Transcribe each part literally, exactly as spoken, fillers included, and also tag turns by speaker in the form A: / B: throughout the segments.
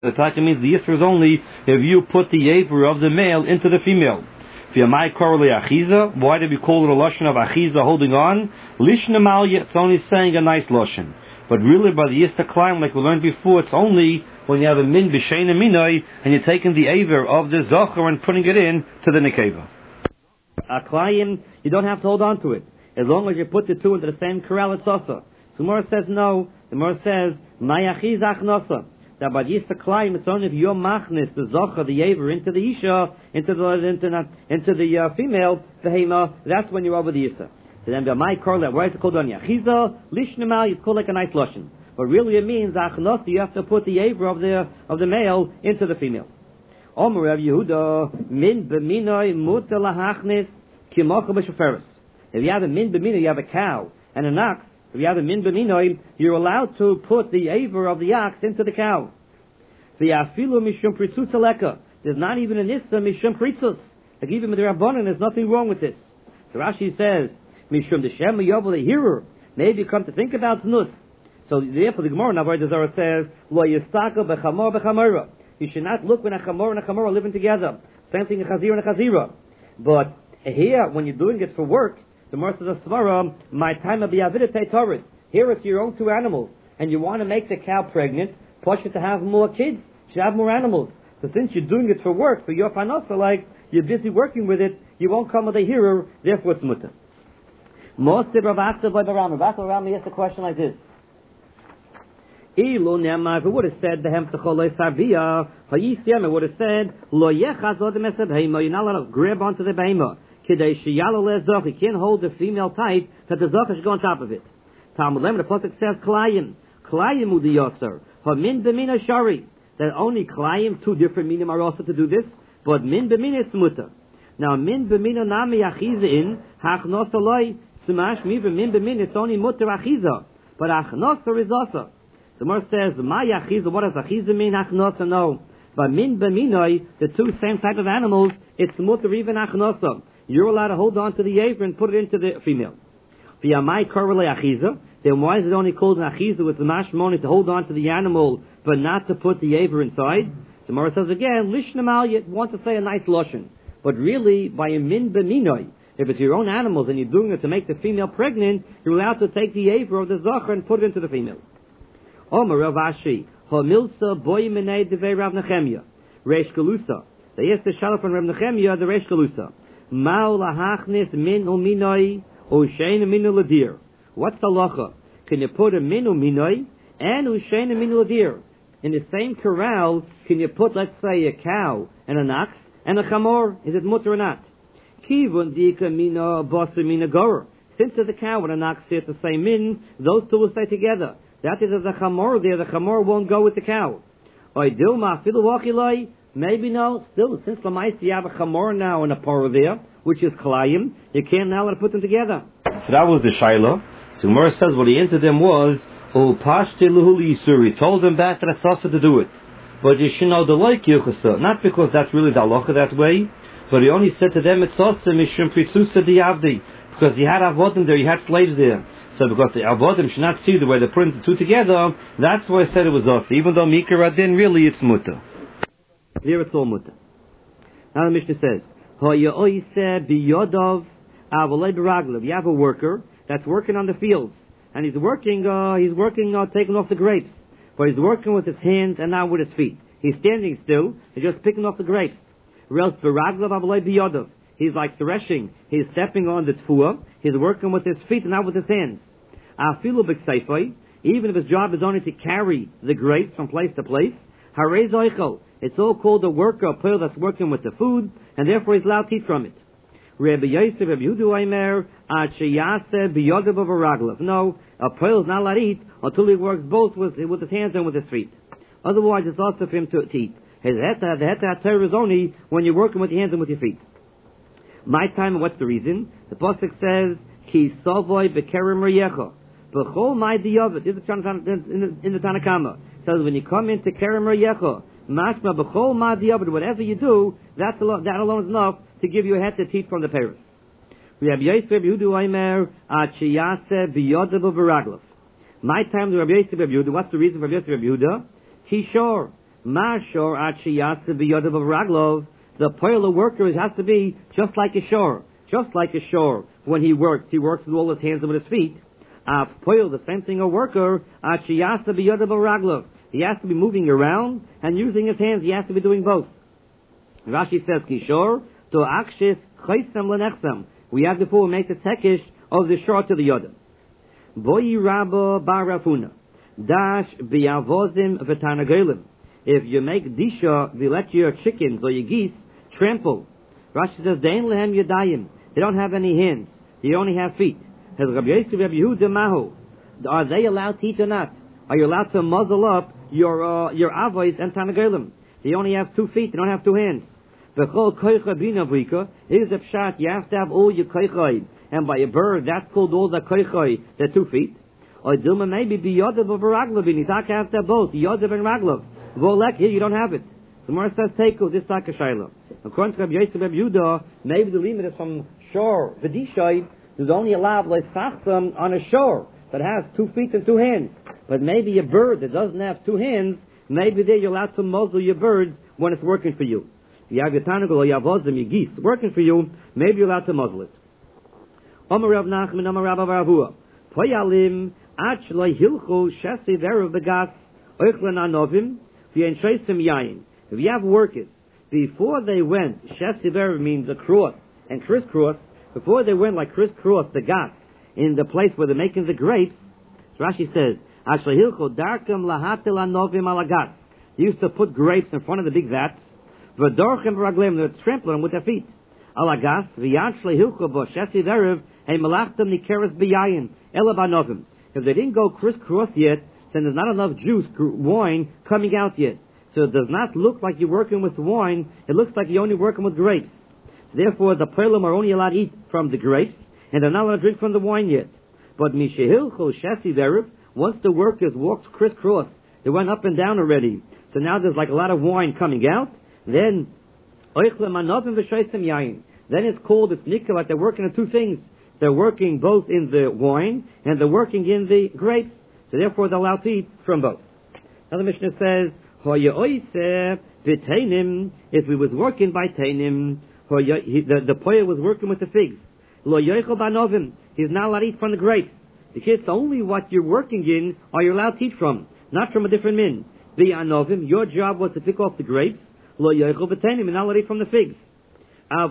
A: The taka means the yisr is only if you put the aver of the male into the female. Why did we call it a lashon of achiza, holding on? Lishna malya, it's only saying a nice lashon. But really, by the yisr climb, like we learned before, it's only when you have a min b'shein minoi and you're taking the aver of the zocher and putting it in to the nekeva. A climb, you don't have to hold on to it. As long as you put the two into the same corral, it's also. So Gemara says no. The Gemara says, my achiz achnosa. That by the Yisra climb, it's only if you're machnis, the zocha, the aver, into the isha, into the into, not, into the uh, female, the hema, that's when you're over the Yisra. So then, my correlate, why is it called on yachiza? Lishnemal, it's called like a nice lotion. But really it means, achnos, you have to put the aver of the of the male into the female. Omer Rav Yehuda, min b'minoi muta lahachnis, kimocha b'sheferis. If you have a min b'minoi, you have a cow and an ox. If you have a min b'minoi, you're allowed to put the aver of the ox into the cow. The afilu mishum pritzus aleka. There's not even an issa mishum pritzus. Like even with the rabbanon, there's nothing wrong with this. So Rashi says, mishum deshem yovel the hearer. Maybe you come to think about znus. So therefore the Gemara Navar Dezara says, lo yistaka bechamor bechamora. You should not look when a chamor and a chamor are living together. Same thing a chazir and a chazira. But here, when you're doing it for work, the Gemara says, svara, my time of the avidite torah. Here it's your own two animals, and you want to make the cow pregnant, push it to have more kids, should have more animals. So since you're doing it for work, for your panasa, like you're busy working with it, you won't come with a hearer, therefore it's mutter. Most of Rav Acha by Baram. Rav Acha asked a question like this. Ilu nema, if it would have said the hemtachol sarvia, hayisiyam, it would have said lo yechaz odem esed heima. You're not allowed to grab onto the behema. Kidei sheyalo lezoch. You can't hold the female tight that the zoch should go on top of it. Talmud Lem, the pasuk says klayim, klayim udiyoser. Hamin b'mina shari. That only klayim, two different minim are also to do this, but min b'mina is mutter. Now min b'mina nami achiza in hachnos aloi sumash mi b'min b'min. It's only mutter achiza, but achnos is also. So Mar says, my achiza, what does achiza mean? Achnosa, no. But min b'minoi, the two same type of animals, it's mutter even achnosa. You're allowed to hold on to the aver and put it into the female. V'yamai korele achiza, then why is it only called an achiza with the mashmoni to hold on to the animal, but not to put the aver inside? So Mar says again, lishnamal, you want to say a nice lotion. But really, by a min b'minoi, if it's your own animals and you're doing it to make the female pregnant, you're allowed to take the aver of the zachar and put it into the female. Omer Rav Ashi, Hamilsa boy menei devei Rav Nechemia, Reish Galusa. They asked the shalom from Rav Nechemia, the Reish Galusa. Ma'u lahachnis min uminoi ushein minu ladir. What's the lacha? Can you put a min uminoi and ushein minu ladir in the same corral? Can you put, let's say, a cow and an ox and a chamor? Is it mutter or not? Kivun dika mina basa mina gorer. Since there's a cow and an ox sit the same min, those two will stay together. That is, there's a chamor there, the chamor won't go with the cow. Maybe no, still, since Lamaisi you have a chamor now and a poro there, which is klayim, you can't now let it put them together. So that was the shaila. So Gemara says what he answered them was, he told them that that's also to do it. But you should know the like yuchasa, not because that's really the halacha that way, but he only said to them, it's also mishum pritzusa diavdi, because you had avodim there, you had slaves there. So because the avodim should not see the way they're putting the two together, that's why I said it was us. Even though mikra din, really it's mutter. Here it's all mutter. Now the Mishnah says, you have a worker that's working on the fields, and he's working, uh, he's working, uh, taking off the grapes, but he's working with his hands and not with his feet. He's standing still, he's just picking off the grapes. He's like threshing. He's stepping on the tfuah. He's working with his feet and not with his hands. Even if his job is only to carry the grapes from place to place, it's all called a worker, a pearl that's working with the food, and therefore he's allowed to eat from it. No, a pearl is not allowed to eat until he works both with, with his hands and with his feet. Otherwise, it's also for him to, to eat. His heta, the heta terror is only when you're working with your hands and with your feet. My time, what's the reason? The pasuk says, "Ki savoy bekerem reyecha." B'chol my diyavet. This is in the, in the Tanakama. It says when you come into kerem reyecha, mashma b'chol my diyavet. Whatever you do, that's alone, that alone is enough to give you a head to teach from the parents. We have Yosef Yehudu Aimer Achiyase Biyodav V'Raglav. My time, the Rabbi Yosef Yehuda. What's the reason for Yosef Yehuda? Kishor
B: Mashor achiyatsa b'yodav raglov. The poiler worker has to be just like a shore, just like a shore. When he works, he works with all his hands and with his feet. Av poil, the same thing. A worker achiyatsa b'yodav raglov. He has to be moving around and using his hands. He has to be doing both. Rashi says kishor to akshis chaysam lenechsam. We have to full make the tekish of the shore to the yodim. Boyi rabba barafuna dash biyavozim v'tanagelim. If you make disha, they let your chickens or your geese trample. Rashi says dein lehem yadayim. They don't have any hands. They only have feet. Has Rabbi Yosef Rabbi Yehuda mahu? Are they allowed to eat or not? Are you allowed to muzzle up your uh, your avos and tanagelim? They only have two feet. They don't have two hands. V'chol koicha bina v'ika is a pshat. You have to have all your koicha. And by a bird, that's called all the koicha, the two feet. Or dilma maybe be yodav or raglav. Nitaka have to have both, yodav and raglav. Volek, here you don't have it. The Gemara says teiko, this taka shayla. According to Rabbi Yosef Rabbi Yehuda, maybe the limit is from shore. V'dishay is only allowed like sachsam on a shore that has two feet and two hands. But maybe a bird that doesn't have two hands, maybe there you're allowed to muzzle your birds when it's working for you. You have your tanagal or your avozim, your geese working for you, maybe you're allowed to muzzle it. Omer Rav Nachman, Omer Rav Avua. Poyalim, ach lo hilchu shesi veru begas, oichlen anovim, v'yen sheisim yayin. If you have workers, before they went, shesi veru means across and crisscross, before they went like crisscross the gas in the place where they're making the grapes, Rashi says, ach lo hilchu darkam lahatel anovim alagas. They used to put grapes in front of the big vats, v'dorchem v'raglim, they would trample them with their feet. Alagas, v'yan shlehilchu bo shesi veru, hey, malachtam nikeres biyayin, elabanovim. If they didn't go crisscross yet, then there's not enough juice, wine, coming out yet. So it does not look like you're working with wine, it looks like you're only working with grapes. So therefore, the poilim are only allowed to eat from the grapes, and they're not allowed to drink from the wine yet. But mishehilchu shesi veruv, once the workers walked crisscross, they went up and down already. So now there's like a lot of wine coming out, then oichlem anovim v'shoisim yayin. Then it's called, it's nikkel, like they're working on two things. They're working both in the wine and they're working in the grapes. So therefore they're allowed to eat from both. Now the Mishnah says, if we was working by tainim, the, the poya was working with the figs. He's not allowed to eat from the grapes. Because only what you're working in are you allowed to eat from, not from a different min. Your job was to pick off the grapes. You're not allowed to eat from the figs. But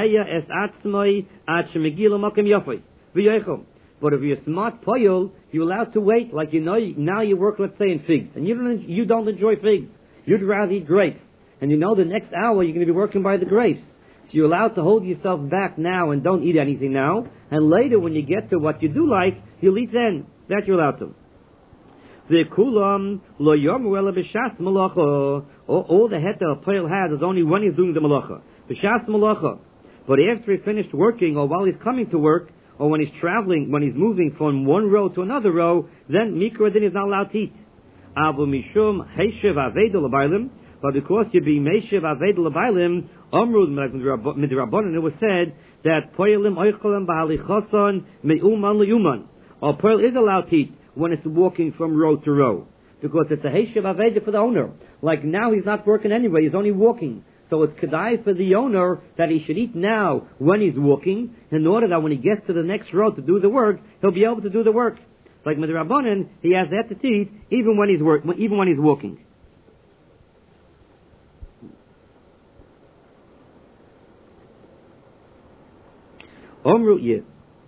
B: if you're a smart poyol, you're allowed to wait. Like you know, now you work, let's say, in figs, and you don't you don't enjoy figs. You'd rather eat grapes, and you know the next hour you're going to be working by the grapes. So you're allowed to hold yourself back now and don't eat anything now. And later, when you get to what you do like, you'll eat then. That you're allowed to. The kulam lo yomu ela b'shas malacha. All the heter a poyol has is only when he's doing the malacha. B'shas malacha. But after he finished working, or while he's coming to work, or when he's traveling, when he's moving from one row to another row, then mikra din is not allowed to eat. Avu mishum heishev avedu l'baylim. But because you be meishev avedu l'baylim, amrud midrabanan, it was said that poyelim oicholim b'halichoson meuman leuman. Or poyel is allowed to eat when it's walking from row to row, because it's a heishev avedu for the owner. Like now he's not working anyway; he's only walking. So it's kedai for the owner that he should eat now when he's walking, in order that when he gets to the next row to do the work, he'll be able to do the work. Like midrabanan, he has that to eat even when he's work, even when he's walking. Omru yeh.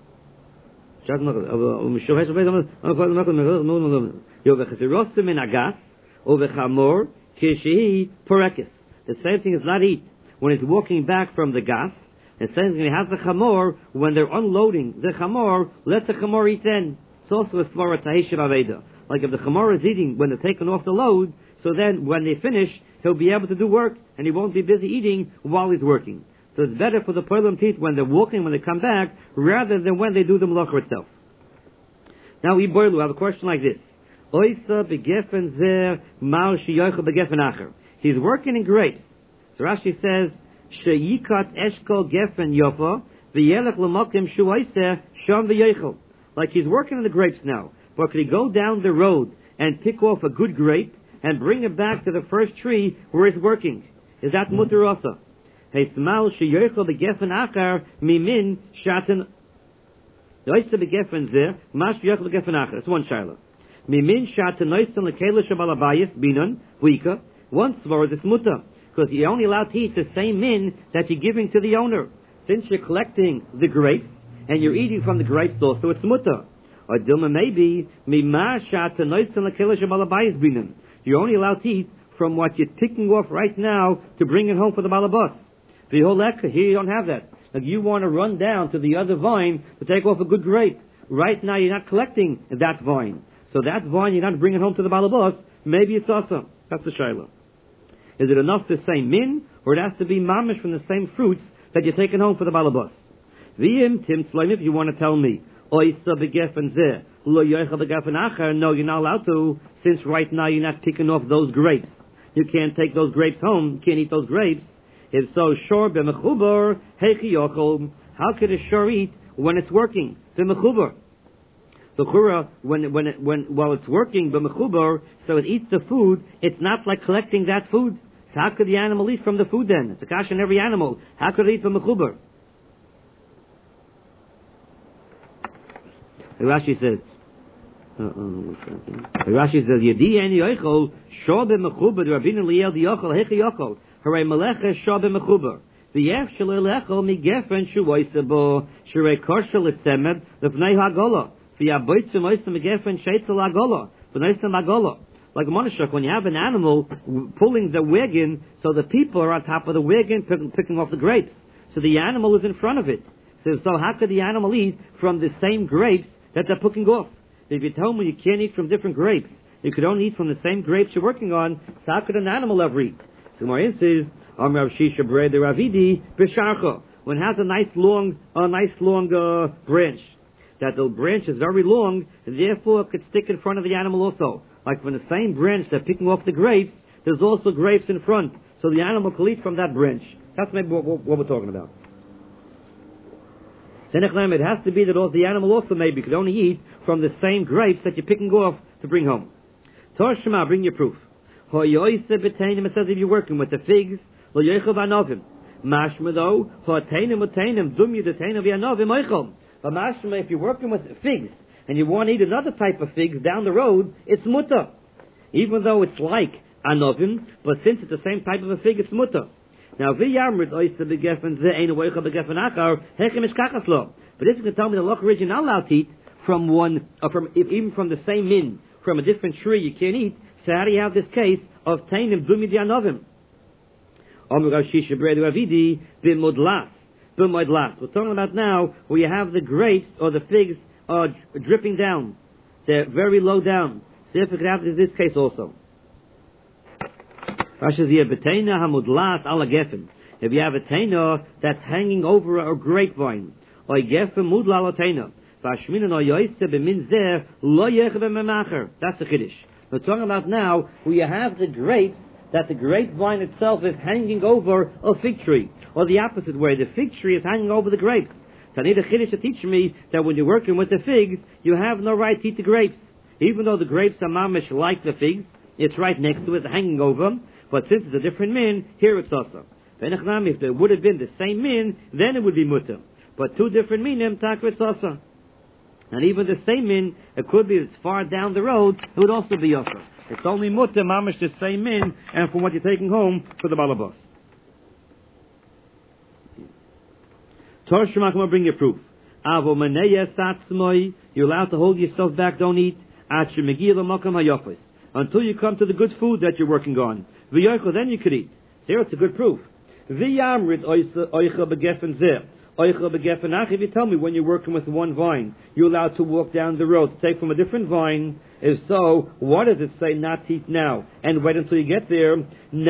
B: The same thing is not eat when it's walking back from the gas. The same thing, he has the chamor when they're unloading the chamor. Let the chamor eat then. It's also a svara taheshiv aveda. Like if the chamor is eating when they're taking off the load, so then when they finish, he'll be able to do work and he won't be busy eating while he's working. So it's better for the poilim to eat when they're walking, when they come back, rather than when they do the malacha itself. Now we boilu have a question like this: Oisa begefen zer mal shiyocha begefen acher. He's working in grapes. So Rashi says, Sheyikat eshkol gefen yofa, v'yelech l'mokim shuaiseh sham v'yechel. Like he's working in the grapes now. But could he go down the road and pick off a good grape and bring it back to the first tree where it's working. Is that mutter also? Hey, smal sheyochel begefen achar mimin shaten. Noise begefen zeh mas yochel begefen achar. That's one shaila. Mimin shaten noisen lekele shabalabayis binon weika. Once more this mutter, because you're only allowed to eat the same min that you're giving to the owner. Since you're collecting the grapes and you're eating from the grapes also, it's mutter. Or dilma maybe mima shaten noisen lekele shabalabayis binon. You're only allowed to eat from what you're picking off right now to bring it home for the balabas. The whole here you don't have that. Like you want to run down to the other vine to take off a good grape. Right now you're not collecting that vine. So that vine you're not bringing home to the balabas. Maybe it's awesome. That's the shayla. Is it enough to say min, or it has to be mamish from the same fruits that you're taking home for the balabas? V'im tim tzloim, if you want to tell me, oisa begefen zeh, lo yoicha begefen acher, no, you're not allowed to, since right now you're not picking off those grapes. You can't take those grapes home, you can't eat those grapes. If so, shor b'mechubar, heichi yochol. How could a shor eat when it's working? B'mechubar. The chura, when, when, it, when, while it's working, b'mechubar, so it eats the food, it's not like collecting that food. So how could the animal eat from the food then? It's a kasha in every animal. How could it eat b'mechubar? Rashi says, uh-oh, Rashi says, Yedi en yochol, shor b'mechubar, Rabbeinu liel di yochol, heichi yochol. Hooray melecha shor b'mechubar. V'yef shelo lechol migefen shuvoisabo, shirei korshel etzemed, l'fnei hagola. V'yaboitzu moisem migefen sheitzel hagola, v'noisem hagola. Like a monashuk, when you have an animal pulling the wagon, so the people are on top of the wagon pick, picking off the grapes. So the animal is in front of it. So, so how could the animal eat from the same grapes that they're picking off? If you tell me you can't eat from different grapes, you could only eat from the same grapes you're working on, so how could an animal ever eat? So Marian says, Amar Shisha Bre de Ravidi Bisharcha. When it has a nice long, a nice long uh, branch, that the branch is very long, and therefore it could stick in front of the animal also. Like from the same branch they're picking off the grapes, there's also grapes in front, so the animal can eat from that branch. That's maybe what, what, what we're talking about. It has to be that also the animal also maybe could only eat from the same grapes that you're picking off to bring home. Torah Shema, bring your proof. It says if you're working with the figs, lo yochel v'anovim. Mashma though, ha'teinim ha'teinim dum yideteinim v'anovim oichel. But mashma, if you're working with figs and you want to eat another type of figs down the road, it's mutter. Even though it's like anovim, but since it's the same type of a fig, it's mutter. Now v'yamrit oisa begefen ze ein oichel begefen achar hechem ishkachas lo. But if you can tell me the loch ridge you're not allowed to eat from one, or from even from the same min, from a different tree you can't eat. So how do you have this case of tainim dumi dianovim? We're talking about now where you have the grapes or the figs are dripping down. They're very low down. So if it could happen in this case also. If you have a taina that's hanging over a grapevine, or gefen mudla taina, that's the chiddush. We're talking about now where you have the grapes, that the grapevine itself is hanging over a fig tree. Or the opposite way, the fig tree is hanging over the grapes. So I need a chiddush to teach me that when you're working with the figs, you have no right to eat the grapes. Even though the grapes are mamish like the figs, it's right next to it, hanging over them. But since it's a different min, here it's also. If there would have been the same min, then it would be mutter. But two different minim, takra it's also. And even the same min, it could be it's far down the road, it would also be offer. It's only mutter, mamish, the same min, and from what you're taking home for the balabas. Torah Shema, come on, bring your proof. Avo maneya satzmoi, you're allowed to hold yourself back, don't eat, at shemegiyah l'makam hayofis, until you come to the good food that you're working on. V'yoichel, then you could eat. There, it's a good proof. V'yamrit oicha begefen zeh. If you tell me when you're working with one vine, you're allowed to walk down the road to take from a different vine. If so, what does it say not to eat now? And wait until you get there.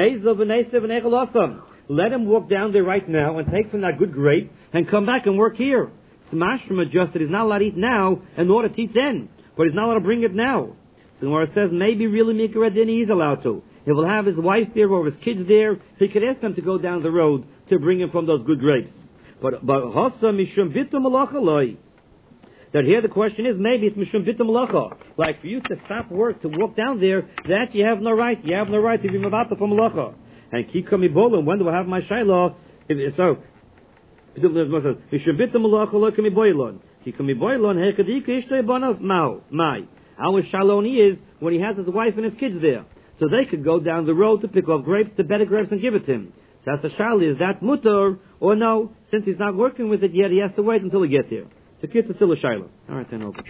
B: Let him walk down there right now and take from that good grape and come back and work here. Smash from adjusted. He's not allowed to eat now in order to eat then. But he's not allowed to bring it now. So where it says maybe really Mikra Dini he's allowed to. He will have his wife there or his kids there. He could ask them to go down the road to bring him from those good grapes. But but that That here the question is, maybe it's Mishum Bitum Malacha. Like for you to stop work to walk down there, that you have no right. You have no right to be Mavata for Malacha. And Kikami Bolim, when do I have my Shiloh? So, Mishum Bitum Malacha, Lokami Boilon. Kikami Boilon, Hekadika Ishtay Bonav Mao, Mai. Our Shaloni is when he has his wife and his kids there. So they could go down the road to pick up grapes, to better grapes and give it to him. So that's the Shali, is that mutter or no? Since he's not working with it yet, he has to wait until he gets there. So kids are still a Shiloh. Alright then, open.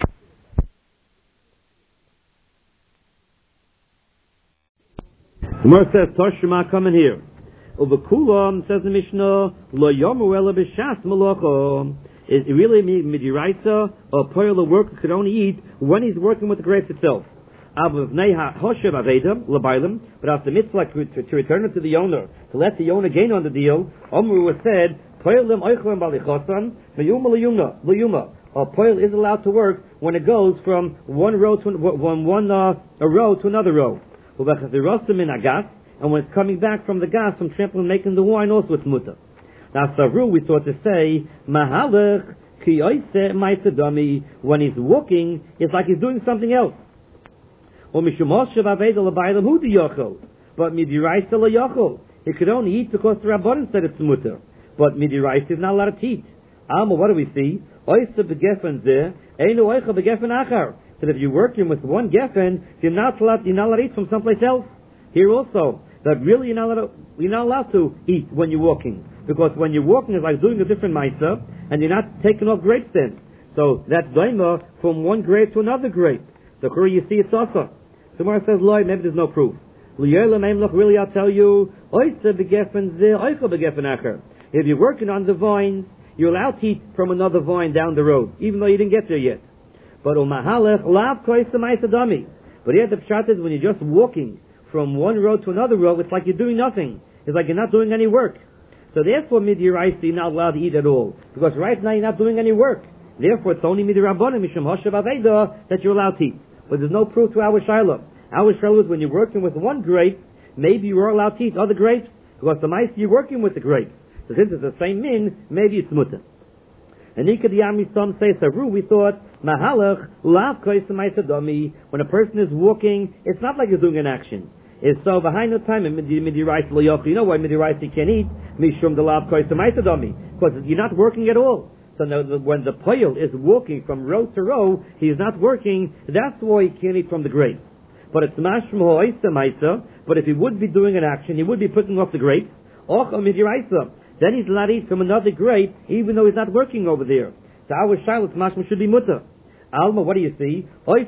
B: The Gemara says, Toshima, come in here. Uvakulam, says the Mishnah, Lo yomu ela b'shas malacha. Is it really midiraisa, a poil worker could only eat when he's working with the grapes itself. But after the mitzvah like, to, to return it to the owner, to let the owner gain on the deal, Omru was said, a poil is allowed to work when it goes from one row to one, one uh, a row to another row. And when it's coming back from the gas from trampling making the wine, also it's mutter. Now Savru we thought to say, Mahalach ki oise ma'asadami, when he's walking, it's like he's doing something else. But midiraisa lo yachol. He could only eat because the Rabbanan said it's mutter. But midiraisa is not allowed to eat. Alma, what do we see? Oyster begefen zeh, einu oicha begefen achar. That if you're working with one gefen, you're not allowed, you're not allowed to eat from someplace else. Here also, that really you're not allowed to, you're not allowed to eat when you're walking. Because when you're walking, it's like doing a different ma'isa, and you're not taking off grapes then. So that's daima from one grape to another grape. So here you see it's also. Tomorrow says, Lord, maybe there's no proof. Really, I'll tell you, if you're working on the vine, you're allowed to eat from another vine down the road, even though you didn't get there yet. But but here the pshat is when you're just walking from one road to another road, it's like you're doing nothing. It's like you're not doing any work. So therefore, midiraisa, you're not allowed to eat at all. Because right now you're not doing any work. Therefore, it's only midirabbanan, mishum hoshav aveda, that you're allowed to eat. But there's no proof to our shiloh. Our shiloh is when you're working with one grape, maybe you are allowed to eat other grapes, because the mice you're working with the grapes. So since it's the same min, maybe it's mutter. And Nikadiyami some say Saru, we thought, Mahalach, lav kois ma'asadami, when a person is walking, it's not like he's doing an action. It's so behind the time, midiraisa lo yochel. You know why midiraisa you can't eat? Mishum de lav kois ma'asadami. Because you're not working at all. So now, when the poil is walking from row to row, he is not working. That's why he can't eat from the grape. But it's mashma ho'isa ma'isa. But if he would be doing an action, he would be picking off the grapes. Och midiraisa. Then he's allowed to eat from another grape, even though he's not working over there. So our shilas mashma should be mutter. Alma, what do you see?